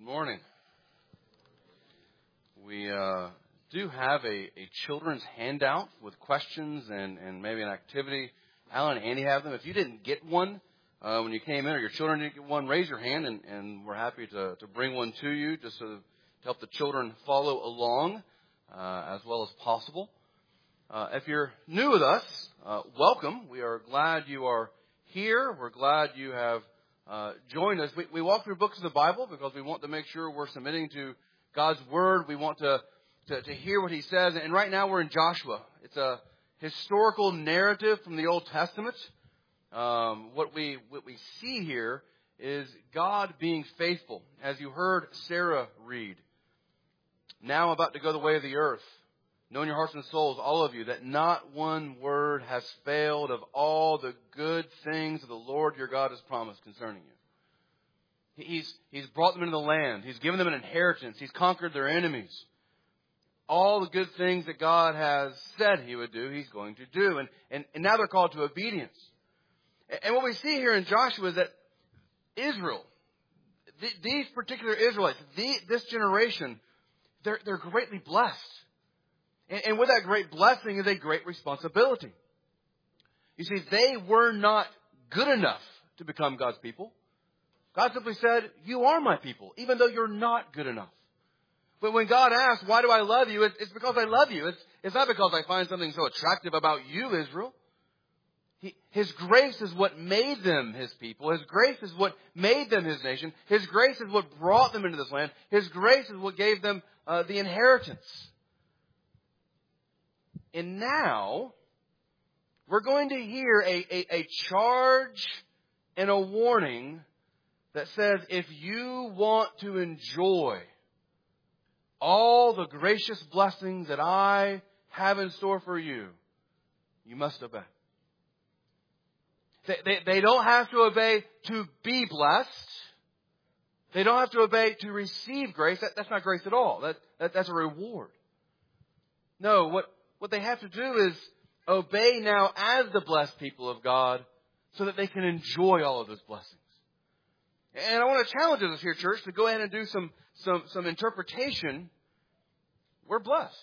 Morning. We do have a children's handout with questions and maybe an activity. Alan and Andy have them. If you didn't get one when you came in, or your children didn't get one, raise your hand, and we're happy to bring one to you just to help the children follow along as well as possible. If you're new with us, welcome. We are glad you are here. We're glad you have joined us. We walk through books of the Bible because we want to make sure we're submitting to God's Word. We want to hear what He says. And right now we're in Joshua. It's a historical narrative from the Old Testament. What we see here is God being faithful. As you heard Sarah read, now I'm about to go the way of the earth. Know in your hearts and souls, all of you, that not one word has failed of all the good things that the Lord your God has promised concerning you. He's brought them into the land. He's given them an inheritance. He's conquered their enemies. All the good things that God has said He would do, He's going to do. And now they're called to obedience. And what we see here in Joshua is that Israel, these particular Israelites, this generation, they're greatly blessed. And with that great blessing is a great responsibility. You see, they were not good enough to become God's people. God simply said, you are my people, even though you're not good enough. But when God asks, why do I love you? It's because I love you. It's not because I find something so attractive about you, Israel. His grace is what made them His people. His grace is what made them His nation. His grace is what brought them into this land. His grace is what gave them the inheritance. And now, we're going to hear a charge and a warning that says, if you want to enjoy all the gracious blessings that I have in store for you, you must obey. They don't have to obey to be blessed. They don't have to obey to receive grace. That's not grace at all. That's a reward. No, what they have to do is obey now as the blessed people of God so that they can enjoy all of those blessings. And I want to challenge us here, church, to go ahead and do some interpretation. We're blessed.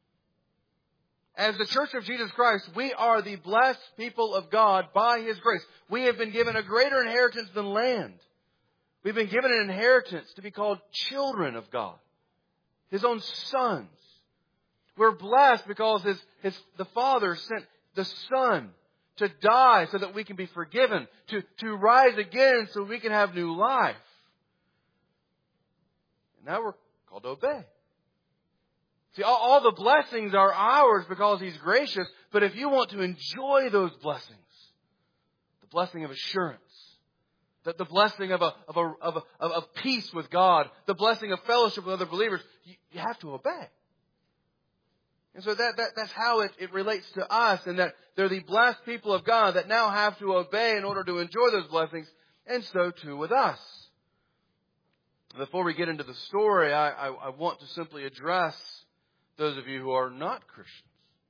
As the Church of Jesus Christ, we are the blessed people of God by His grace. We have been given a greater inheritance than land. We've been given an inheritance to be called children of God, His own sons. We're blessed because the Father sent the Son to die so that we can be forgiven, to rise again so we can have new life. And now we're called to obey. See, all the blessings are ours because He's gracious, but if you want to enjoy those blessings, the blessing of assurance, the blessing of peace with God, the blessing of fellowship with other believers, you have to obey. And so that's how it relates to us, and that they're the blessed people of God that now have to obey in order to enjoy those blessings, and so too with us. Before we get into the story, I want to simply address those of you who are not Christians.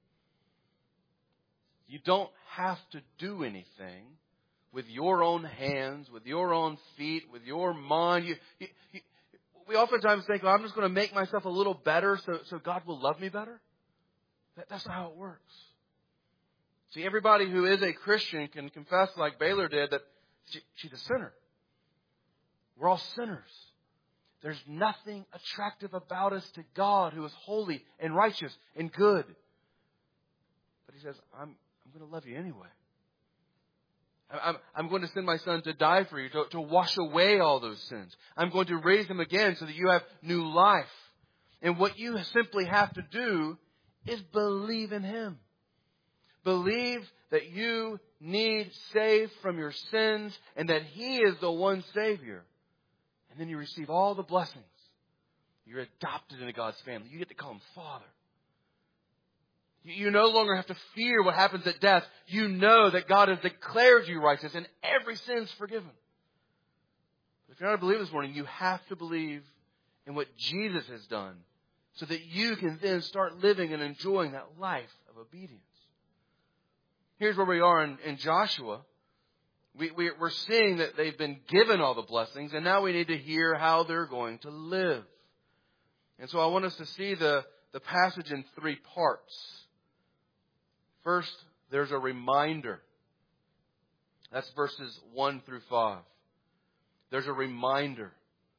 You don't have to do anything with your own hands, with your own feet, with your mind. We oftentimes think, well, I'm just going to make myself a little better so God will love me better. That's not how it works. See, everybody who is a Christian can confess, like Baylor did, that she's a sinner. We're all sinners. There's nothing attractive about us to God, who is holy and righteous and good. But He says, I'm going to love you anyway. I'm going to send my Son to die for you, to wash away all those sins. I'm going to raise Him again so that you have new life. And what you simply have to do is believe in Him. Believe that you need saved from your sins and that He is the one Savior. And then you receive all the blessings. You're adopted into God's family. You get to call Him Father. You no longer have to fear what happens at death. You know that God has declared you righteous and every sin is forgiven. But if you're not a believer this morning, you have to believe in what Jesus has done, so that you can then start living and enjoying that life of obedience. Here's where we are in Joshua. We're seeing that they've been given all the blessings, and now we need to hear how they're going to live. And so I want us to see the passage in three parts. First, there's a reminder. That's verses 1 through 5. There's a reminder.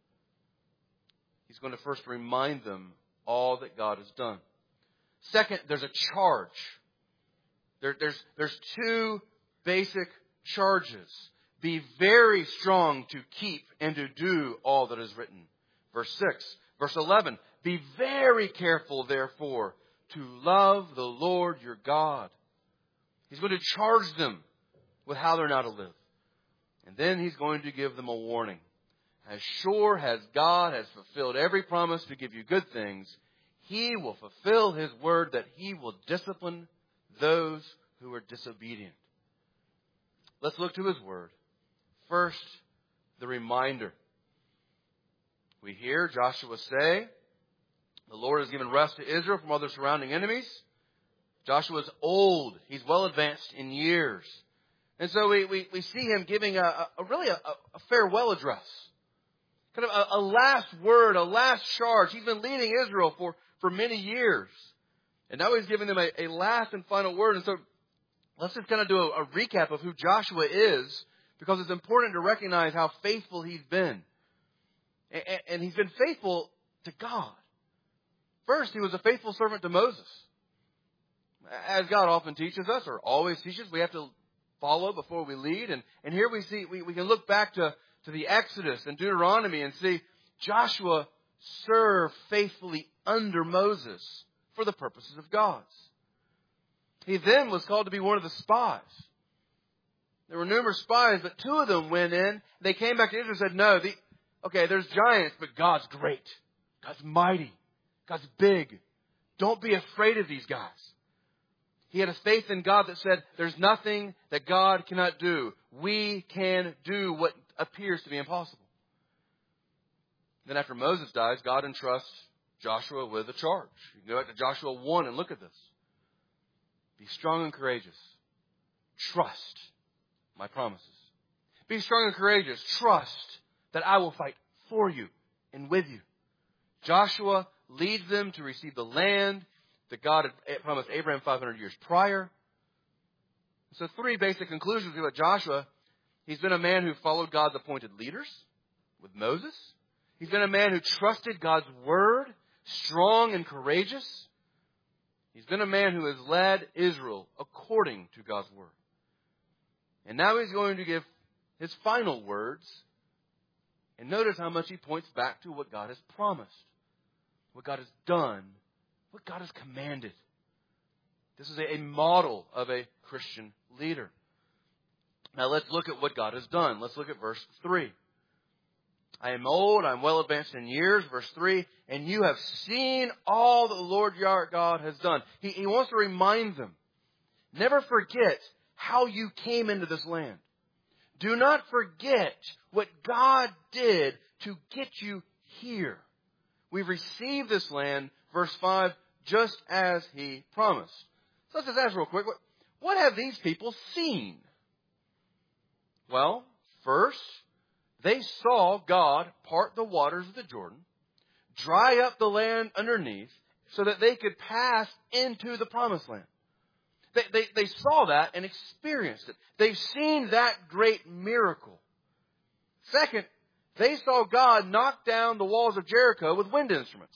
He's going to first remind them all that God has done. Second, there's a charge. There's two basic charges. Be very strong to keep and to do all that is written. Verse 6. Verse 11. Be very careful, therefore, to love the Lord your God. He's going to charge them with how they're now to live. And then He's going to give them a warning. As sure as God has fulfilled every promise to give you good things, He will fulfill His word that He will discipline those who are disobedient. Let's look to His word. First, the reminder. We hear Joshua say, the Lord has given rest to Israel from all their surrounding enemies. Joshua's old. He's well advanced in years. And so we see him giving a farewell address. Kind of a last word, a last charge. He's been leading Israel for many years. And now he's giving them a last and final word. And so let's just kind of do a recap of who Joshua is, because it's important to recognize how faithful he's been. And he's been faithful to God. First, he was a faithful servant to Moses. As God often teaches us, or always teaches, we have to follow before we lead. And here we see, we can look back to the Exodus and Deuteronomy and see Joshua served faithfully under Moses for the purposes of God. He then was called to be one of the spies. There were numerous spies, but two of them went in. They came back to Israel and said, no, there's giants, but God's great. God's mighty. God's big. Don't be afraid of these guys. He had a faith in God that said, there's nothing that God cannot do. We can do what appears to be impossible. Then after Moses dies, God entrusts Joshua with a charge. You can go back to Joshua 1 and look at this. Be strong and courageous. Trust my promises. Be strong and courageous. Trust that I will fight for you and with you. Joshua leads them to receive the land that God had promised Abraham 500 years prior. So three basic conclusions about Joshua. He's been a man who followed God's appointed leaders with Moses. He's been a man who trusted God's word, strong and courageous. He's been a man who has led Israel according to God's word. And now he's going to give his final words. And notice how much he points back to what God has promised, what God has done, what God has commanded. This is a model of a Christian leader. Now let's look at what God has done. Let's look at verse 3. I am old, I am well advanced in years. Verse 3, and you have seen all that the Lord your God has done. He wants to remind them. Never forget how you came into this land. Do not forget what God did to get you here. We've received this land, verse 5, just as He promised. So let's just ask real quick, what have these people seen? Well, first, they saw God part the waters of the Jordan, dry up the land underneath, so that they could pass into the promised land. They saw that and experienced it. They've seen that great miracle. Second, they saw God knock down the walls of Jericho with wind instruments.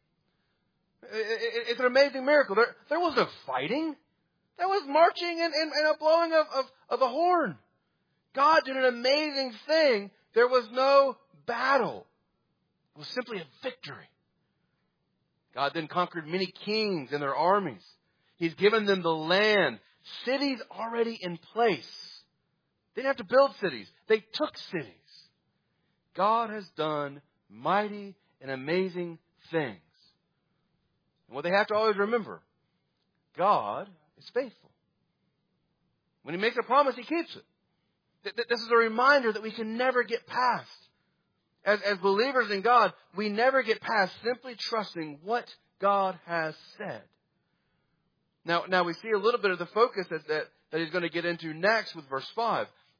It's an amazing miracle. There was no fighting. There was marching and a blowing of a horn. God did an amazing thing. There was no battle. It was simply a victory. God then conquered many kings and their armies. He's given them the land. Cities already in place. They didn't have to build cities. They took cities. God has done mighty and amazing things. And what they have to always remember, God is faithful. When He makes a promise, He keeps it. This is a reminder that we can never get past. As believers in God, we never get past simply trusting what God has said. Now we see a little bit of the focus that He's going to get into next with verse 5.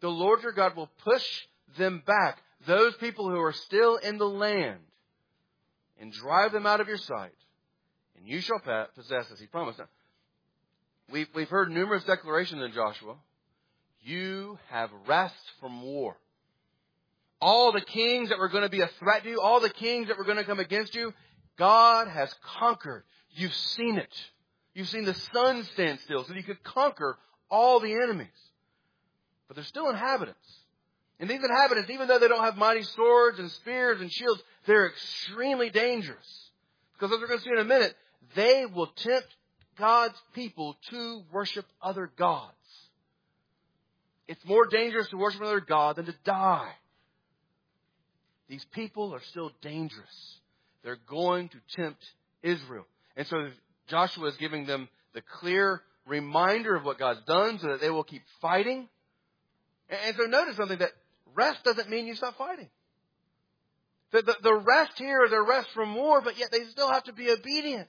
the Lord your God will push them back, those people who are still in the land, and drive them out of your sight, and you shall possess as he promised. Now, we've heard numerous declarations in Joshua. You have rest from war. All the kings that were going to be a threat to you, all the kings that were going to come against you, God has conquered. You've seen it. You've seen the sun stand still so that you could conquer all the enemies. But they're still inhabitants. And these inhabitants, even though they don't have mighty swords and spears and shields, they're extremely dangerous. Because as we're going to see in a minute, they will tempt God's people to worship other gods. It's more dangerous to worship another god than to die. These people are still dangerous. They're going to tempt Israel. And so Joshua is giving them the clear reminder of what God's done so that they will keep fighting. And so notice something, that rest doesn't mean you stop fighting. The rest here is a rest from war, but yet they still have to be obedient.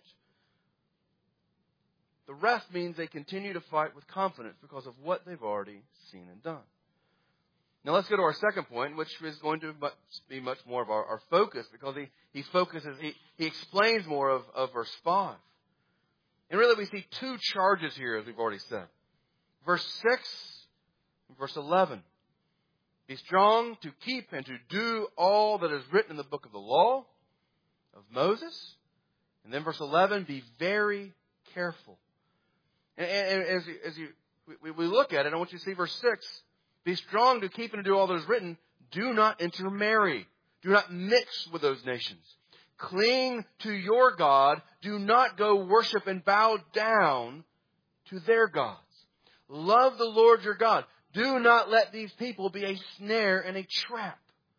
The rest means they continue to fight with confidence because of what they've already seen and done. Now let's go to our second point, which is going to be much more of our focus, because he explains more of verse 5. And really we see two charges here, as we've already said. Verse 6 and verse 11. Be strong to keep and to do all that is written in the book of the law of Moses. And then verse 11, be very careful. And as we look at it, I want you to see verse 6. Be strong to keep and to do all that is written. Do not intermarry. Do not mix with those nations. Cling to your God. Do not go worship and bow down to their gods. Love the Lord your God. Do not let these people be a snare and a trap.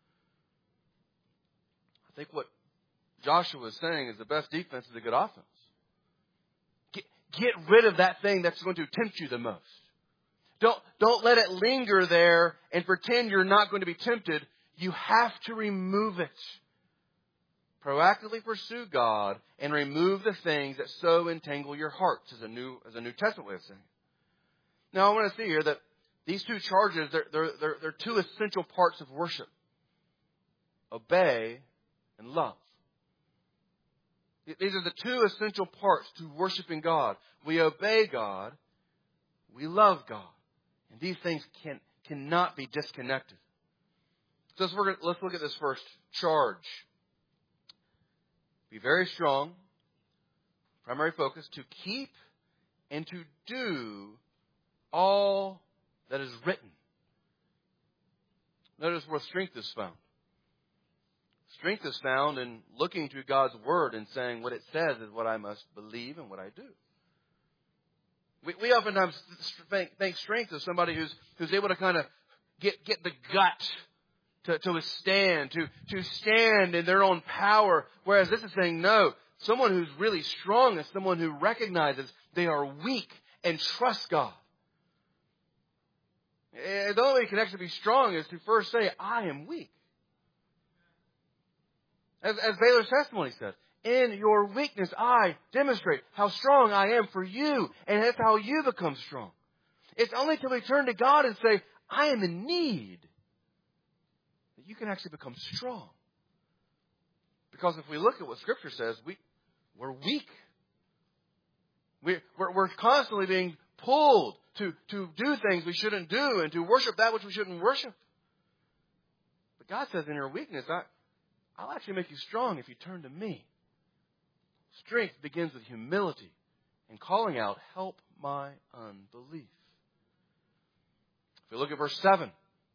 I think what Joshua is saying is the best defense is a good offense. Get rid of that thing that's going to tempt you the most. Don't let it linger there and pretend you're not going to be tempted. You have to remove it. Proactively pursue God and remove the things that so entangle your hearts, as a New Testament way of saying it. Now I want to see here that these two charges, they're two essential parts of worship. Obey and love. These are the two essential parts to worshiping God. We obey God. We love God. And these things cannot be disconnected. So let's look at this first charge. Be very strong. Primary focus, to keep and to do all that is written. Notice where strength is found. Strength is found in looking to God's Word and saying what it says is what I must believe and what I do. We oftentimes think strength is somebody who's able to kind of get the gut to withstand, to stand in their own power. Whereas this is saying, no, someone who's really strong is someone who recognizes they are weak and trusts God. And the only way you can actually be strong is to first say, I am weak. As Baylor's testimony says, in your weakness, I demonstrate how strong I am for you. And that's how you become strong. It's only till we turn to God and say, I am in need, that you can actually become strong. Because if we look at what Scripture says, we're weak. We're constantly being pulled to do things we shouldn't do and to worship that which we shouldn't worship. But God says, in your weakness, I'll actually make you strong if you turn to me. Strength begins with humility and calling out, help my unbelief. If we look at verse 7,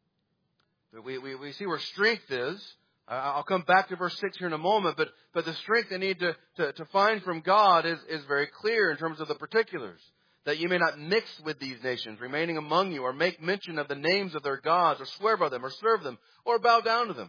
we see where strength is. I'll come back to verse 6 here in a moment, but the strength they need to find from God is very clear in terms of the particulars. That you may not mix with these nations remaining among you, or make mention of the names of their gods, or swear by them, or serve them, or bow down to them.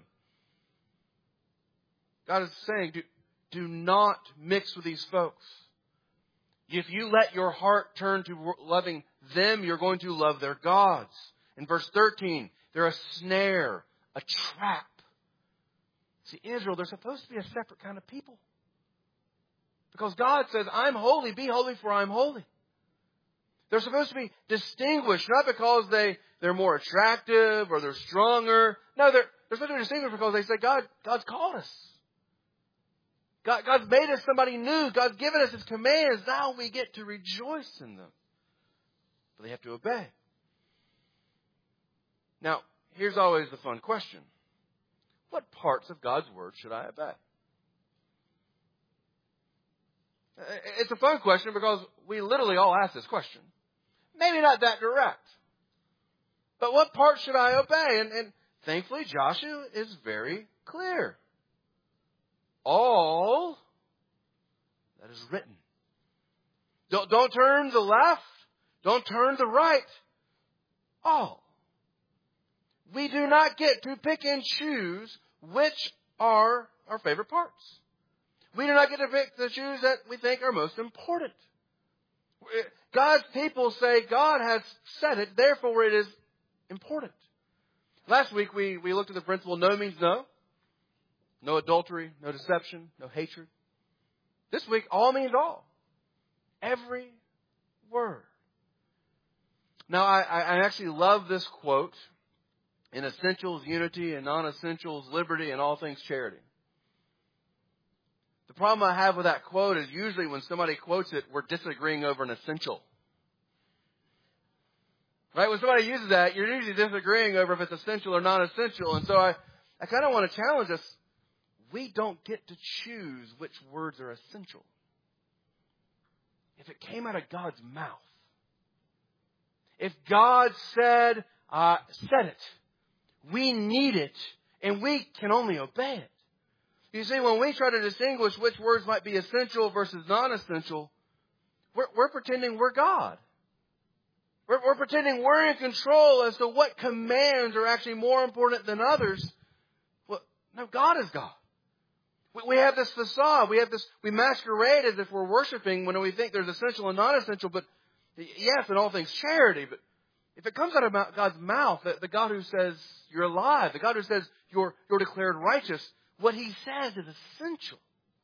God is saying, do not mix with these folks. If you let your heart turn to loving them, you're going to love their gods. In verse 13, they're a snare, a trap. See, Israel, they're supposed to be a separate kind of people. Because God says, I'm holy, be holy for I'm holy. They're supposed to be distinguished, not because they're more attractive or they're stronger. No, they're supposed to be distinguished because they say, God's called us. God's made us somebody new. God's given us His commands. Now we get to rejoice in them. But they have to obey. Now, here's always the fun question. What parts of God's Word should I obey? It's a fun question because we literally all ask this question. Maybe not that direct. But what part should I obey? And thankfully, Joshua is very clear. All that is written. Don't turn to the left. Don't turn to the right. All. We do not get to pick and choose which are our favorite parts. We do not get to pick the choose that we think are most important. God's people say God has said it, therefore it is important. Last week we looked at the principle, no means no. No adultery, no deception, no hatred. This week, all means all. Every word. Now, I actually love this quote. In essentials, unity, and non-essentials, liberty, and all things charity. The problem I have with that quote is usually when somebody quotes it, we're disagreeing over an essential. Right? When somebody uses that, you're usually disagreeing over if it's essential or non-essential. And so I kind of want to challenge us. We don't get to choose which words are essential. If it came out of God's mouth. If God said it. We need it, and we can only obey it. You see, when we try to distinguish which words might be essential versus non-essential, we're pretending we're God. We're pretending we're in control as to what commands are actually more important than others. Well, no, God is God. We have this facade. We masquerade as if we're worshiping when we think there's essential and non-essential. But yes, in all things charity, but if it comes out of God's mouth, the God who says you're alive, the God who says you're declared righteous, what He says is essential.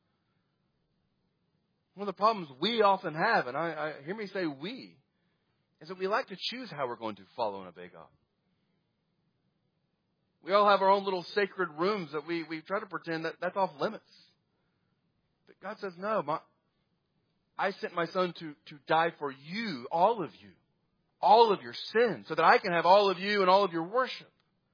One of the problems we often have, and I hear me say we, is that we like to choose how we're going to follow and obey God. We all have our own little sacred rooms that we try to pretend that's off limits. But God says, no, I sent my Son to die for you, all of your sins, so that I can have all of you and all of your worship.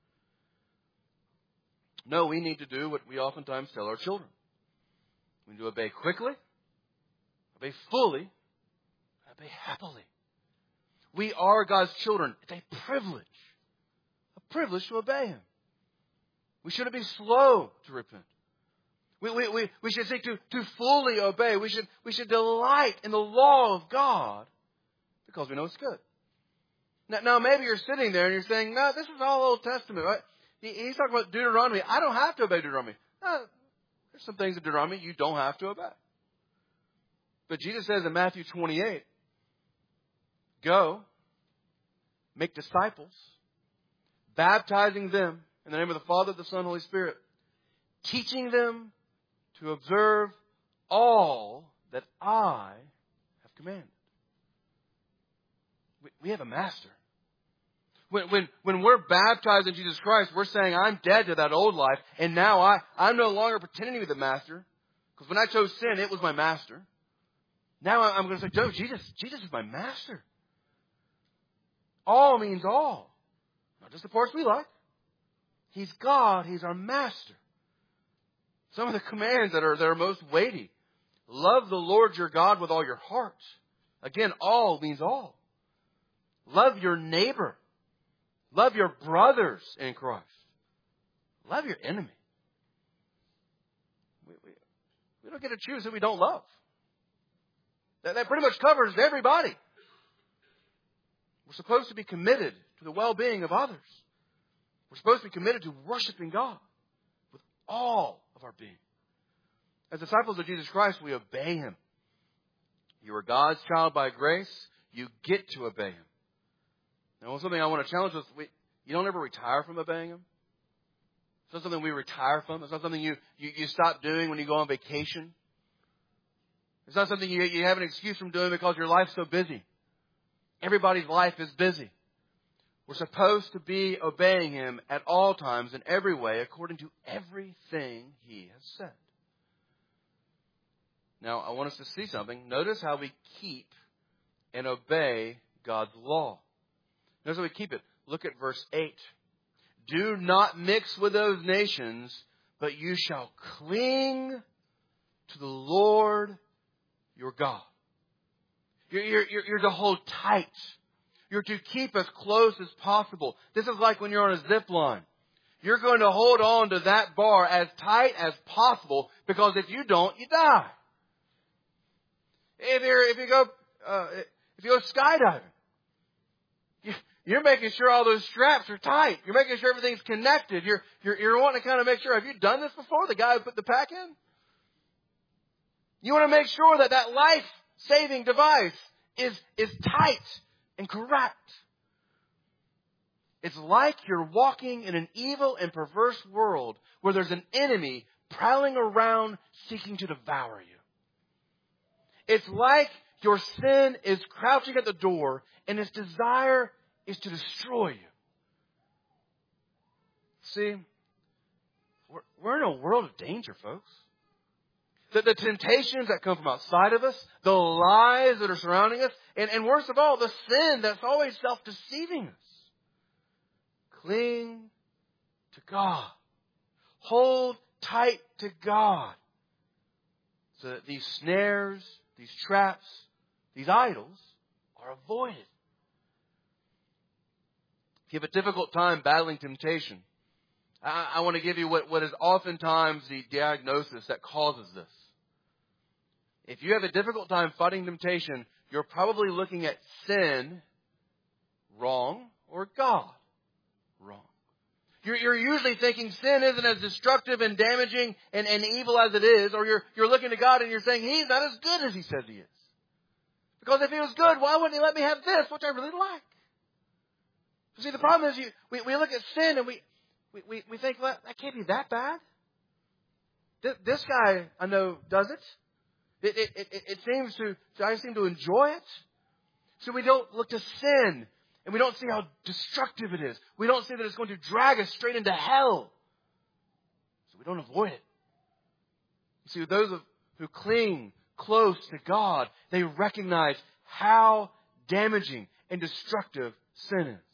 No, we need to do what we oftentimes tell our children. We need to obey quickly, obey fully, obey happily. We are God's children. It's a privilege to obey Him. We shouldn't be slow to repent. We should seek to fully obey. We should delight in the law of God because we know it's good. Now, maybe you're sitting there and you're saying, no, this is all Old Testament. Right? He's talking about Deuteronomy. I don't have to obey Deuteronomy. There's some things in Deuteronomy you don't have to obey. But Jesus says in Matthew 28, go, make disciples, baptizing them in the name of the Father, the Son, and Holy Spirit, teaching them to observe all that I have commanded. We have a master. When we're baptized in Jesus Christ, we're saying, I'm dead to that old life, and now I'm no longer pretending to be the master. Because when I chose sin, it was my master. Now I'm going to say, no, Jesus is my master. All means all. Not just the parts we like. He's God. He's our master. Some of the commands that are most weighty. Love the Lord your God with all your heart. Again, all means all. Love your neighbor. Love your brothers in Christ. Love your enemy. We don't get to choose who we don't love. That pretty much covers everybody. We're supposed to be committed to the well-being of others. We're supposed to be committed to worshiping God with all of our being. As disciples of Jesus Christ, we obey Him. You are God's child by grace. You get to obey Him. Now, something I want to challenge us, you don't ever retire from obeying Him. It's not something we retire from. It's not something you stop doing when you go on vacation. It's not something you have an excuse from doing because your life's so busy. everybody's life is busy. We're supposed to be obeying Him at all times in every way according to everything He has said. Now, I want us to see something. Notice how we keep and obey God's law. Notice how we keep it. Look at verse 8. Do not mix with those nations, but you shall cling to the Lord your God. You're to hold tight. You're to keep as close as possible. This is like when you're on a zip line. You're going to hold on to that bar as tight as possible, because if you don't, you die. If you go skydiving, you're making sure all those straps are tight. You're making sure everything's connected. You're wanting to kind of make sure. Have you done this before? The guy who put the pack in? You want to make sure that that life-saving device is tight and correct. It's like you're walking in an evil and perverse world where there's an enemy prowling around seeking to devour you. It's like your sin is crouching at the door and its desire is to destroy you. See, we're in a world of danger, folks. The temptations that come from outside of us, the lies that are surrounding us, and worst of all, the sin that's always self-deceiving us. Cling to God. Hold tight to God, so that these snares, these traps, these idols are avoided. If you have a difficult time battling temptation, I want to give you what is oftentimes the diagnosis that causes this. If you have a difficult time fighting temptation, you're probably looking at sin wrong or God wrong. You're usually thinking sin isn't as destructive and damaging and evil as it is, or you're looking to God and you're saying He's not as good as He says He is. Because if He was good, why wouldn't He let me have this, which I really like? See, the problem is we look at sin and we think, well, that can't be that bad. This guy, I know, does it. It seems I seem to enjoy it. So we don't look to sin, and we don't see how destructive it is. We don't see that it's going to drag us straight into hell. So we don't avoid it. You see, those who cling close to God, they recognize how damaging and destructive sin is.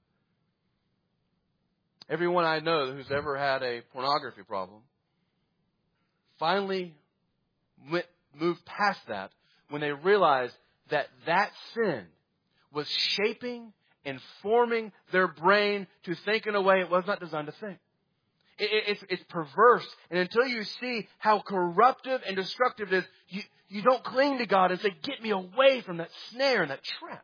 Everyone I know who's ever had a pornography problem finally moved past that when they realized that sin was shaping and forming their brain to think in a way it was not designed to think. It's perverse. And until you see how corruptive and destructive it is, you don't cling to God and say, get me away from that snare and that trap.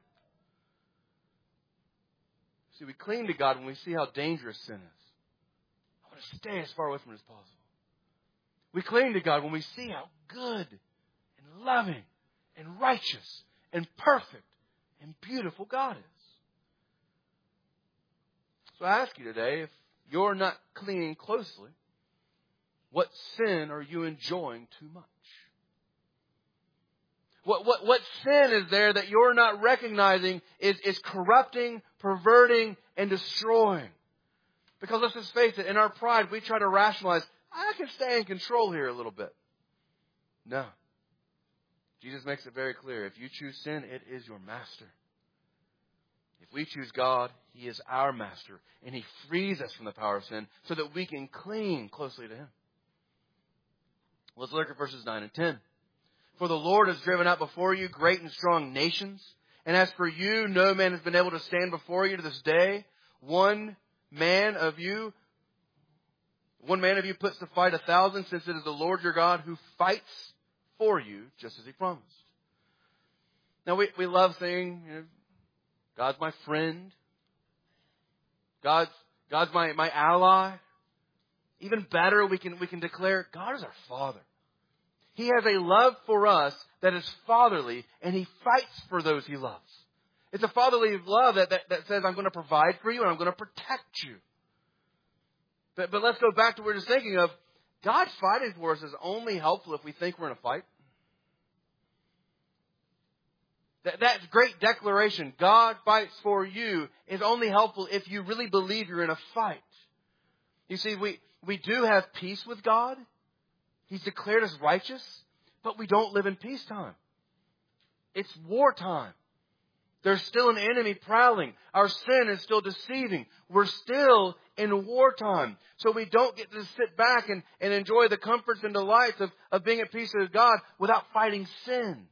See, we cling to God when we see how dangerous sin is. I want to stay as far away from it as possible. We cling to God when we see how good and loving and righteous and perfect and beautiful God is. So I ask you today, if you're not clinging closely, what sin are you enjoying too much? What sin is there that you're not recognizing is corrupting, perverting, and destroying? Because let's just face it, in our pride, we try to rationalize, I can stay in control here a little bit. No. Jesus makes it very clear. If you choose sin, it is your master. If we choose God, He is our master. And He frees us from the power of sin so that we can cling closely to Him. Let's look at verses 9 and 10. For the Lord has driven out before you great and strong nations. And as for you, no man has been able to stand before you to this day. One man of you puts to fight 1,000, since it is the Lord your God who fights for you, just as He promised. Now we love saying, God's my friend. God's my ally. Even better, we can declare God is our Father. He has a love for us that is fatherly, and He fights for those He loves. It's a fatherly love that says, I'm going to provide for you and I'm going to protect you. But let's go back to what we're just thinking of. God fighting for us is only helpful if we think we're in a fight. That great declaration, God fights for you, is only helpful if you really believe you're in a fight. You see, we do have peace with God. He's declared us righteous, but we don't live in peacetime. It's wartime. There's still an enemy prowling. Our sin is still deceiving. We're still in wartime. So we don't get to sit back and enjoy the comforts and delights of being at peace with God without fighting sin.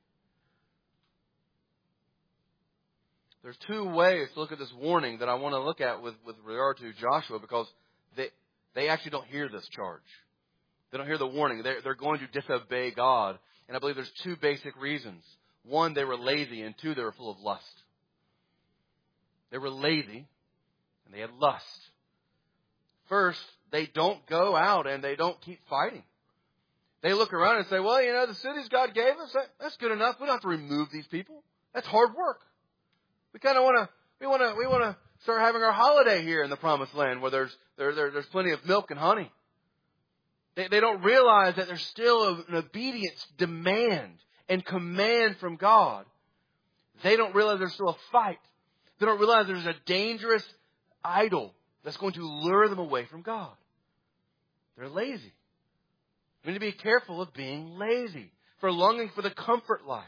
There's two ways to look at this warning that I want to look at with regard to Joshua, because they actually don't hear this charge. They don't hear the warning. They're going to disobey God. And I believe there's two basic reasons. One, they were lazy, and two, they were full of lust. They were lazy, and they had lust. First, they don't go out and they don't keep fighting. They look around and say, well, the cities God gave us, that's good enough. We don't have to remove these people. That's hard work. We kind of want to start having our holiday here in the Promised Land, where there's plenty of milk and honey. They don't realize that there's still an obedience demand and command from God. They don't realize there's still a fight. They don't realize there's a dangerous idol that's going to lure them away from God. They're lazy. We need to be careful of being lazy, for longing for the comfort life.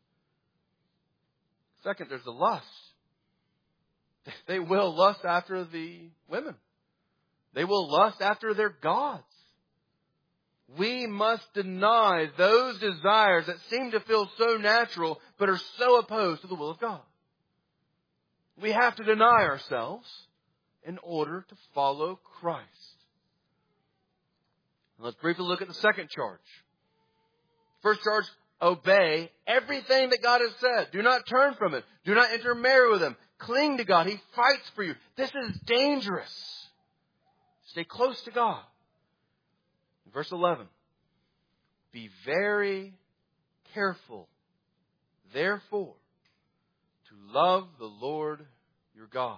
Second, there's the lust. They will lust after the women. They will lust after their gods. We must deny those desires that seem to feel so natural but are so opposed to the will of God. We have to deny ourselves in order to follow Christ. Let's briefly look at the second charge. First charge, obey everything that God has said. Do not turn from it. Do not intermarry with Him. Cling to God. He fights for you. This is dangerous. Stay close to God. Verse 11. Be very careful, therefore, to love the Lord your God.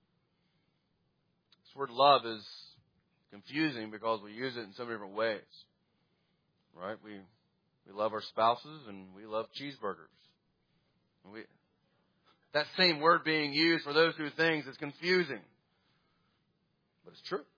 This word love is confusing because we use it in so many different ways. Right? We love our spouses and we love cheeseburgers. That same word being used for those two things is confusing. But it's true.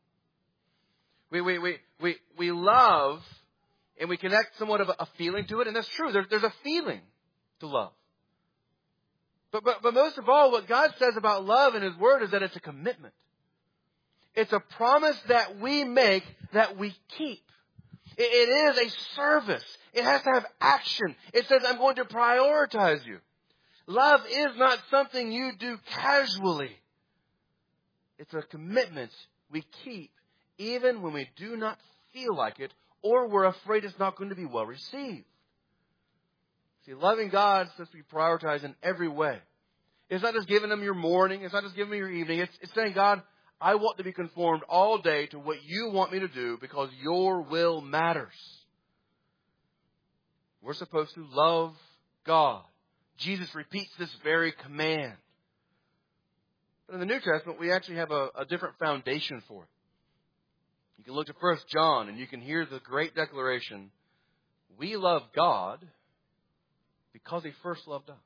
We love, and we connect somewhat of a feeling to it, and that's true. There's a feeling to love. But most of all, what God says about love in His Word is that it's a commitment. It's a promise that we make, that we keep. It is a service. It has to have action. It says, I'm going to prioritize you. Love is not something you do casually. It's a commitment we keep, even when we do not feel like it, or we're afraid it's not going to be well received. See, loving God is supposed to be prioritized in every way. It's not just giving Him your morning. It's not just giving Him your evening. It's saying, God, I want to be conformed all day to what you want me to do because your will matters. We're supposed to love God. Jesus repeats this very command. But in the New Testament, we actually have a different foundation for it. You can look to 1 John and you can hear the great declaration, we love God because He first loved us.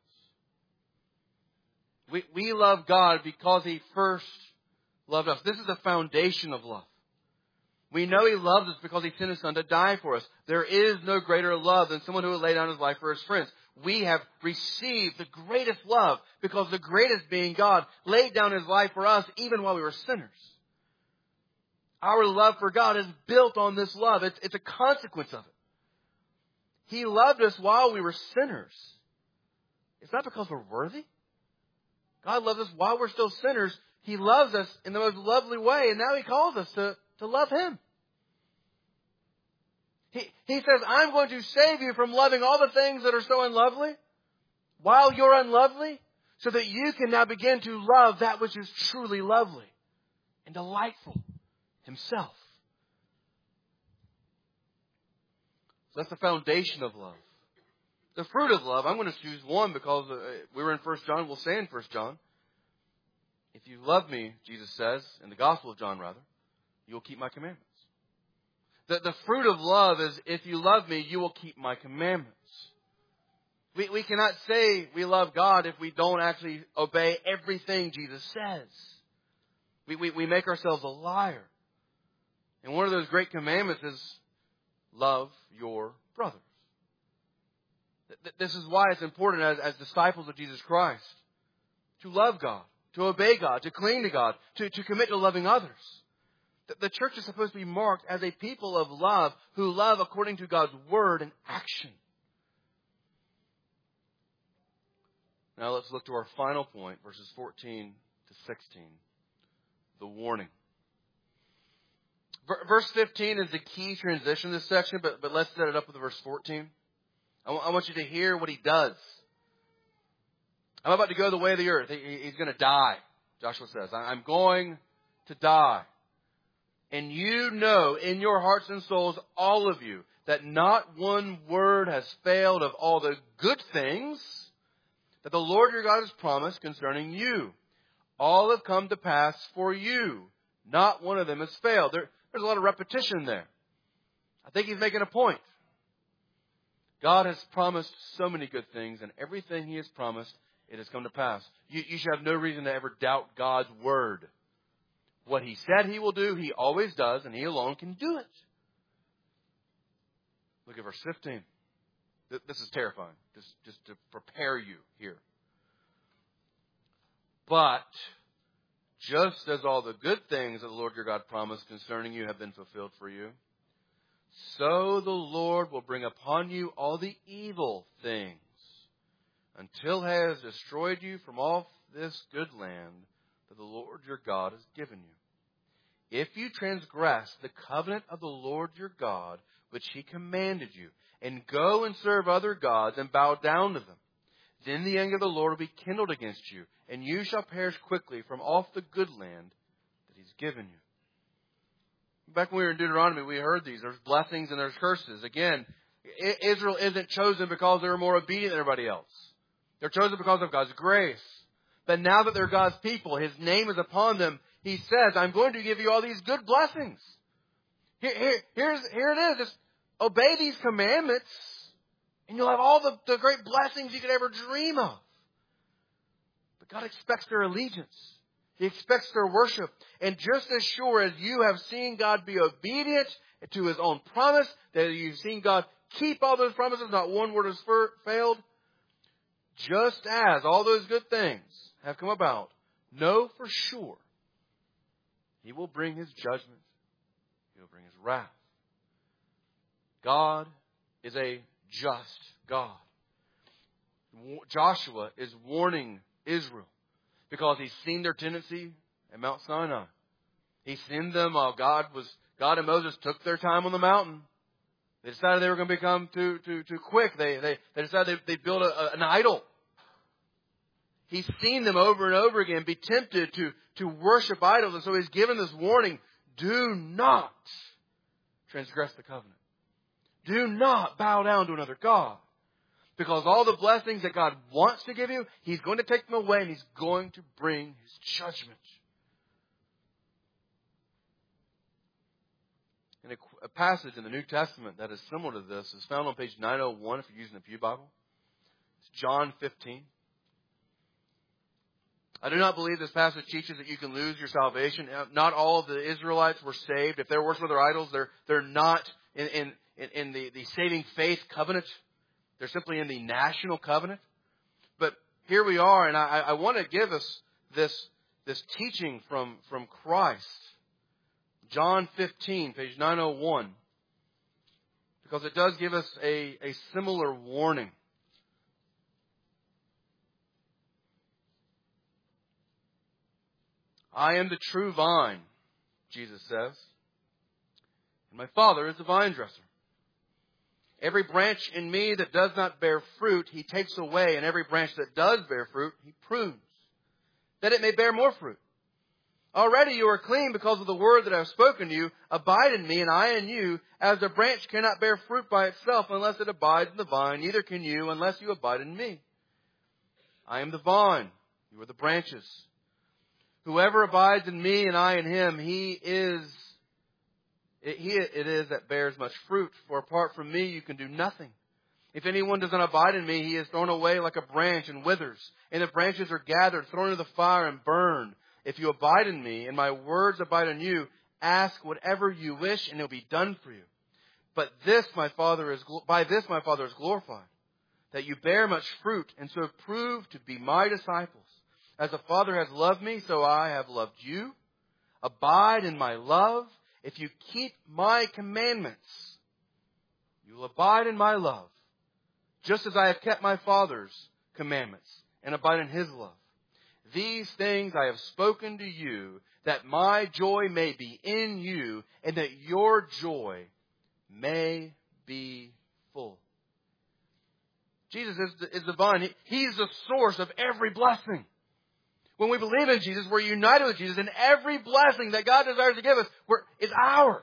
We love God because He first loved us. This is the foundation of love. We know He loves us because He sent His Son to die for us. There is no greater love than someone who would lay down his life for his friends. We have received the greatest love because the greatest being God laid down His life for us even while we were sinners. Our love for God is built on this love. It's a consequence of it. He loved us while we were sinners. It's not because we're worthy. God loves us while we're still sinners. He loves us in the most lovely way, and now He calls us to love Him. He says, I'm going to save you from loving all the things that are so unlovely while you're unlovely, so that you can now begin to love that which is truly lovely and delightful, Himself. So that's the foundation of love. The fruit of love, I'm going to choose one because we were in 1 John. We'll say in 1 John, if you love me, Jesus says, in the Gospel of John rather, you'll keep my commandments. The fruit of love is, if you love me, you will keep my commandments. We cannot say we love God if we don't actually obey everything Jesus says. We make ourselves a liar. And one of those great commandments is love your brothers. This is why it's important as disciples of Jesus Christ to love God, to obey God, to cling to God, to commit to loving others. The church is supposed to be marked as a people of love who love according to God's word and action. Now let's look to our final point, verses 14 to 16. The warning. Verse 15 is the key transition in this section, but let's set it up with verse 14. I want you to hear what he does. I'm about to go the way of the earth. He's going to die, Joshua says. I'm going to die. And you know in your hearts and souls, all of you, that not one word has failed of all the good things that the Lord your God has promised concerning you. All have come to pass for you. Not one of them has failed. There's a lot of repetition there. I think he's making a point. God has promised so many good things, and everything he has promised, it has come to pass. You should have no reason to ever doubt God's word. What he said he will do, he always does, and he alone can do it. Look at verse 15. This is terrifying, just to prepare you here. But just as all the good things that the Lord your God promised concerning you have been fulfilled for you, so the Lord will bring upon you all the evil things until he has destroyed you from off this good land that the Lord your God has given you. If you transgress the covenant of the Lord your God, which he commanded you, and go and serve other gods and bow down to them, then the anger of the Lord will be kindled against you, and you shall perish quickly from off the good land that he's given you. Back when we were in Deuteronomy, we heard these. There's blessings and there's curses. Again, Israel isn't chosen because they were more obedient than everybody else. They're chosen because of God's grace. But now that they're God's people, his name is upon them. He says, I'm going to give you all these good blessings. Here it is. Just obey these commandments, and you'll have all the great blessings you could ever dream of. But God expects their allegiance. He expects their worship. And just as sure as you have seen God be obedient to his own promise, that you've seen God keep all those promises, not one word has failed, just as all those good things have come about, know for sure he will bring his judgment. He will bring his wrath. God is a just God. Joshua is warning Israel because he's seen their tendency at Mount Sinai. He's seen them while God and Moses took their time on the mountain. They decided they were going to become too quick. They decided they'd build an idol. He's seen them over and over again be tempted to worship idols. And so he's given this warning. Do not transgress the covenant. Do not bow down to another God. Because all the blessings that God wants to give you, he's going to take them away and he's going to bring his judgment. And a passage in the New Testament that is similar to this is found on page 901 if you're using the Pew Bible. It's John 15. I do not believe this passage teaches that you can lose your salvation. Not all of the Israelites were saved. If they're worshiping other idols, they're not in the saving faith covenant. They're simply in the national covenant. But here we are, and I want to give us this teaching from Christ. John 15, page 901. Because it does give us a similar warning. I am the true vine, Jesus says, and my Father is the vine dresser. Every branch in me that does not bear fruit, he takes away, and every branch that does bear fruit, he prunes, that it may bear more fruit. Already you are clean because of the word that I have spoken to you. Abide in me, and I in you, as the branch cannot bear fruit by itself unless it abides in the vine, neither can you unless you abide in me. I am the vine, you are the branches. Whoever abides in me and I in him, it is that bears much fruit. For apart from me, you can do nothing. If anyone does not abide in me, he is thrown away like a branch and withers. And the branches are gathered, thrown into the fire and burned. If you abide in me, and my words abide in you, ask whatever you wish, and it will be done for you. But by this my Father is glorified, that you bear much fruit, and so prove to be my disciples. As the Father has loved me, so I have loved you. Abide in my love. If you keep my commandments, you will abide in my love, just as I have kept my Father's commandments and abide in his love. These things I have spoken to you, that my joy may be in you, and that your joy may be full. Jesus is the vine. He's the source of every blessing. When we believe in Jesus, we're united with Jesus, and every blessing that God desires to give us is ours.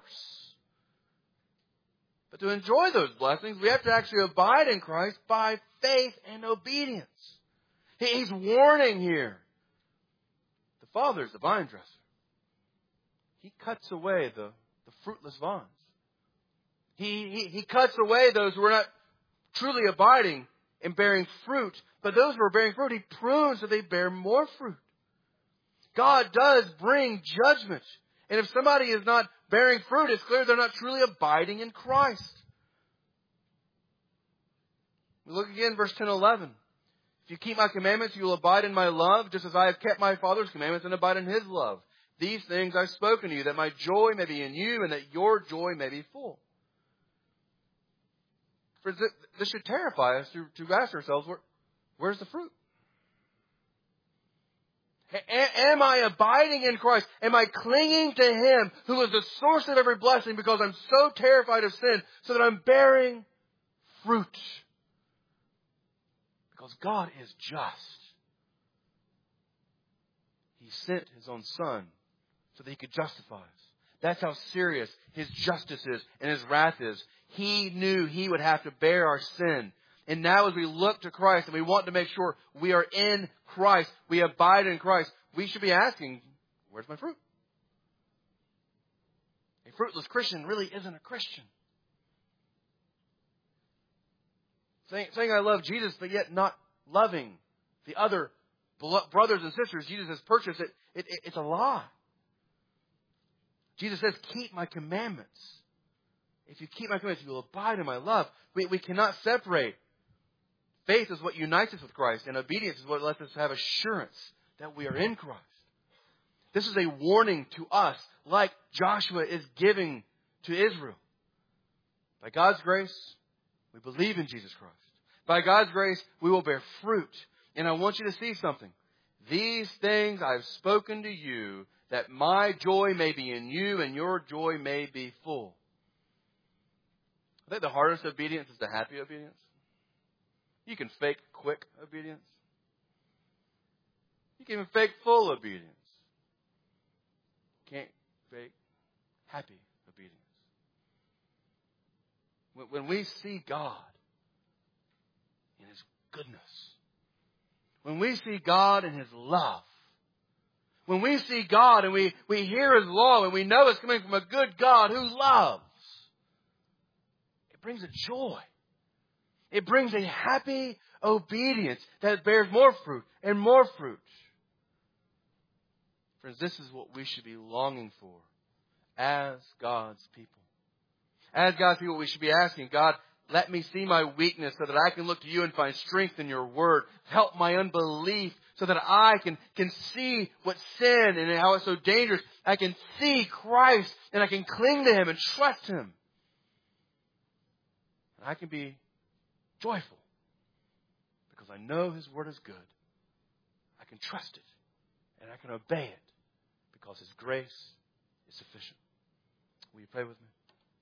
But to enjoy those blessings, we have to actually abide in Christ by faith and obedience. He's warning here. The Father is the vine dresser. He cuts away the fruitless vines. He cuts away those who are not truly abiding and bearing fruit. But those who are bearing fruit, He prunes so they bear more fruit. God does bring judgment. And if somebody is not bearing fruit, it's clear they're not truly abiding in Christ. We look again, verse 10 and 11. If you keep my commandments, you will abide in my love, just as I have kept my Father's commandments and abide in his love. These things I've spoken to you, that my joy may be in you and that your joy may be full. Friends, this should terrify us to ask ourselves, where's the fruit? Am I abiding in Christ? Am I clinging to Him who is the source of every blessing because I'm so terrified of sin so that I'm bearing fruit? Because God is just. He sent His own Son so that He could justify us. That's how serious His justice is and His wrath is. He knew He would have to bear our sin. And now as we look to Christ and we want to make sure we are in Christ, we abide in Christ, we should be asking, where's my fruit? A fruitless Christian really isn't a Christian. Saying I love Jesus, but yet not loving the other brothers and sisters Jesus has purchased, it's a lie. Jesus says, keep my commandments. If you keep my commandments, you will abide in my love. We cannot separate. Faith is what unites us with Christ, and obedience is what lets us have assurance that we are in Christ. This is a warning to us, like Joshua is giving to Israel. By God's grace, we believe in Jesus Christ. By God's grace, we will bear fruit. And I want you to see something. These things I've spoken to you, that my joy may be in you and your joy may be full. I think the hardest obedience is the happy obedience. You can fake quick obedience. You can even fake full obedience. You can't fake happy obedience. When we see God in His goodness, when we see God in His love, when we see God and we hear His law and we know it's coming from a good God who loves, it brings a joy. It brings a happy obedience that bears more fruit and more fruit. Friends, this is what we should be longing for as God's people. As God's people, we should be asking, God, let me see my weakness so that I can look to you and find strength in your word. Help my unbelief so that I can see what sin and how it's so dangerous. I can see Christ and I can cling to Him and trust Him. And I can be joyful because I know His word is good. I can trust it and I can obey it because His grace is sufficient. Will you pray with me?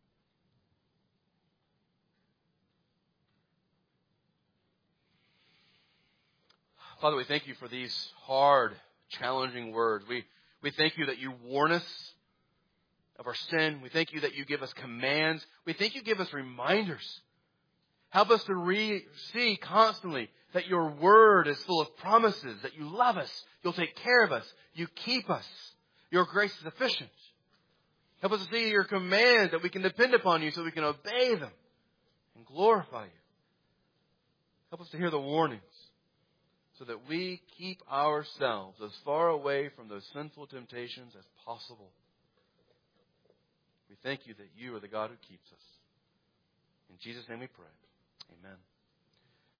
Father, we thank you for these hard, challenging words. We thank you that you warn us of our sin. We thank you that you give us commands. We thank you give us reminders. Help us to see constantly that your word is full of promises, that you love us, you'll take care of us, you keep us. Your grace is sufficient. Help us to see your commands, that we can depend upon you so we can obey them and glorify you. Help us to hear the warnings so that we keep ourselves as far away from those sinful temptations as possible. We thank you that you are the God who keeps us. In Jesus' name we pray. Amen.